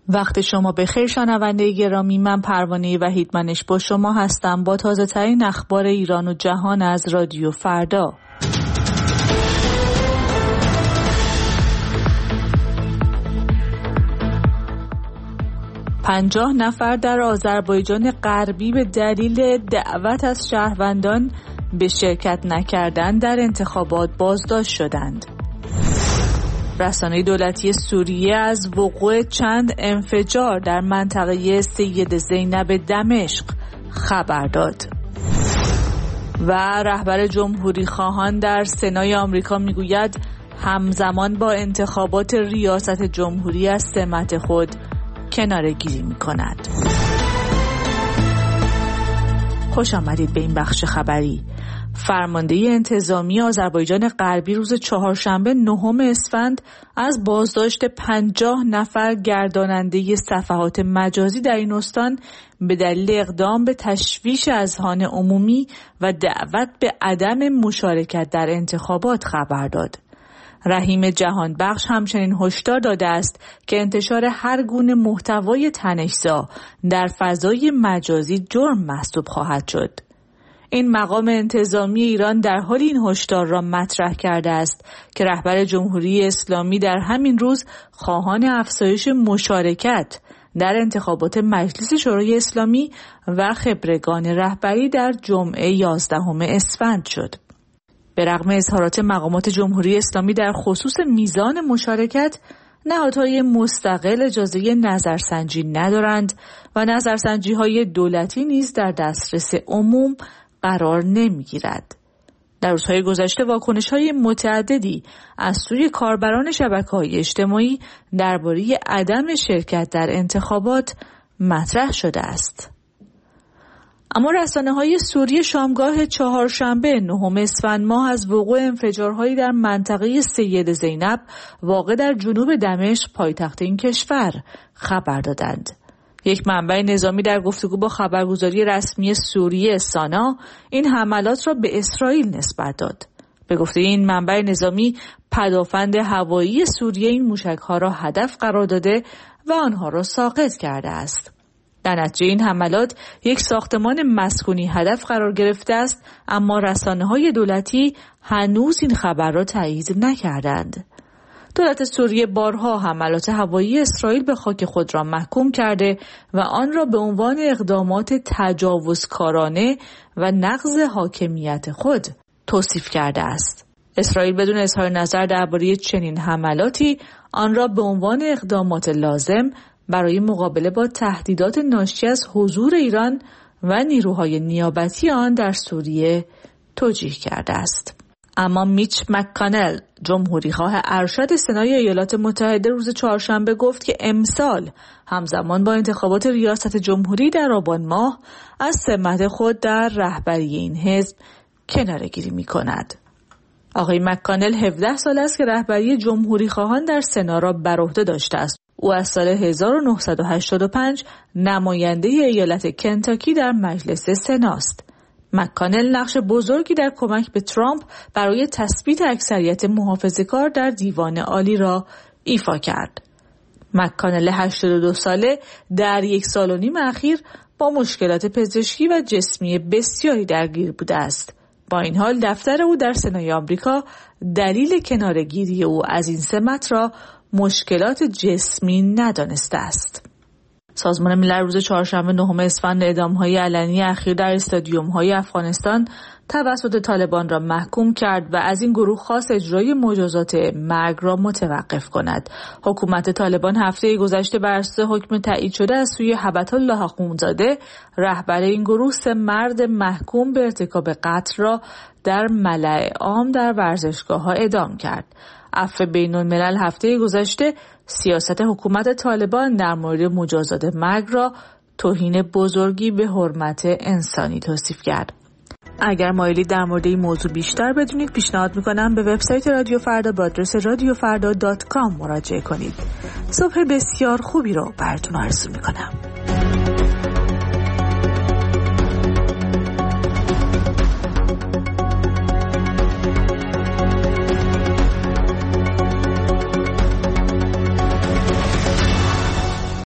وقت شما بخیر شنونده گرامی، من پروانه وحیدمنش با شما هستم با تازه ترین اخبار ایران و جهان از رادیو فردا. 50 نفر در آذربایجان غربی به دلیل دعوت از شهروندان به شرکت نکردن در انتخابات بازداشت شدند. رسانه دولتی سوریه از وقوع چند انفجار در منطقه سید زینب دمشق خبر داد. و رهبر جمهوری خواهان در سنای آمریکا میگوید همزمان با انتخابات ریاست جمهوری از سمت خود کناره‌گیری می‌کند. خوش آمدید به این بخش خبری. فرمانده انتظامی آذربایجان غربی روز چهارشنبه 9 اسفند از بازداشت 50 نفر گرداننده صفحات مجازی در این استان به دلیل اقدام به تشویش اذهان عمومی و دعوت به عدم مشارکت در انتخابات خبر داد. رحیم جهانبخش همچنین هشدار داده است که انتشار هر گونه محتوای تنش‌زا در فضای مجازی جرم محسوب خواهد شد. این مقام انتظامی ایران در حال این هشدار را مطرح کرده است که رهبر جمهوری اسلامی در همین روز خواهان افزایش مشارکت در انتخابات مجلس شورای اسلامی و خبرگان رهبری در جمعه 11 اسفند شد. به رغم اظهارات مقامات جمهوری اسلامی در خصوص میزان مشارکت، نهادهای مستقل اجازه نظرسنجی ندارند و نظرسنجی‌های دولتی نیز در دسترس عموم قرار نمی‌گیرد. در روزهای گذشته واکنش‌های متعددی از سوی کاربران شبکه‌های اجتماعی درباره عدم شرکت در انتخابات مطرح شده است. اما رسانه‌های سوریه شامگاه چهارشنبه 9 اسفند ماه از وقوع انفجارهایی در منطقه سید زینب واقع در جنوب دمشق پایتخت این کشور خبر دادند. یک منبع نظامی در گفتگو با خبرگزاری رسمی سوریه سانا این حملات را به اسرائیل نسبت داد. به گفته این منبع نظامی، پدافند هوایی سوریه این موشک‌ها را هدف قرار داده و آنها را ساقط کرده است. در نتیجه این حملات یک ساختمان مسکونی هدف قرار گرفته است، اما رسانه‌های دولتی هنوز این خبر را تایید نکردند. دولت سوریه بارها حملات هوایی اسرائیل به خاک خود را محکوم کرده و آن را به عنوان اقدامات تجاوزکارانه و نقض حاکمیت خود توصیف کرده است. اسرائیل بدون اظهار نظر درباره چنین حملاتی آن را به عنوان اقدامات لازم برای مقابله با تهدیدات ناشی از حضور ایران و نیروهای نیابتی آن در سوریه توجیه کرده است. اما میچ مک‌کانل، جمهوریخواه ارشد سنای ایالات متحده، روز چهارشنبه گفت که امسال همزمان با انتخابات ریاست جمهوری در آبان ماه از سمت خود در رهبری این حزب کناره‌گیری می‌کند. آقای مک‌کانل 17 سال است که رهبری جمهوریخواهان در سنا را بر عهده داشته است. او از سال 1985 نماینده ایالت کنتاکی در مجلس سناست. مک‌کانل نقش بزرگی در کمک به ترامپ برای تثبیت اکثریت محافظه‌کار در دیوان عالی را ایفا کرد. مک‌کانل 82 ساله در 1 سال و نیم اخیر با مشکلات پزشکی و جسمی بسیاری درگیر بوده است. با این حال دفتر او در سنای آمریکا دلیل کناره‌گیری او از این سمت را مشکلات جسمی ندانسته است. سازمان ملل روز چهارشنبه 9 اسفند اعدام‌های علنی اخیر در استادیوم‌های افغانستان توسط طالبان را محکوم کرد و از این گروه خواست اجرای مجازات مرگ را متوقف کند. حکومت طالبان هفته گذشته بر اساس حکم تایید شده از سوی هبت الله اخونزاده، رهبر این گروه، 3 مرد محکوم به ارتکاب قتل را در ملأ عام در ورزشگاه‌ها اعدام کرد. عفو بین‌الملل هفته گذشته سیاست حکومت طالبان در مورد مجازات مرگ را توهین بزرگی به حرمت انسانی توصیف کرد. اگر مایلید در مورد این موضوع بیشتر بدونید، پیشنهاد میکنم به وبسایت رادیو فردا با آدرس radiofarda.com مراجعه کنید. صبح بسیار خوبی رو براتون آرزو میکنم.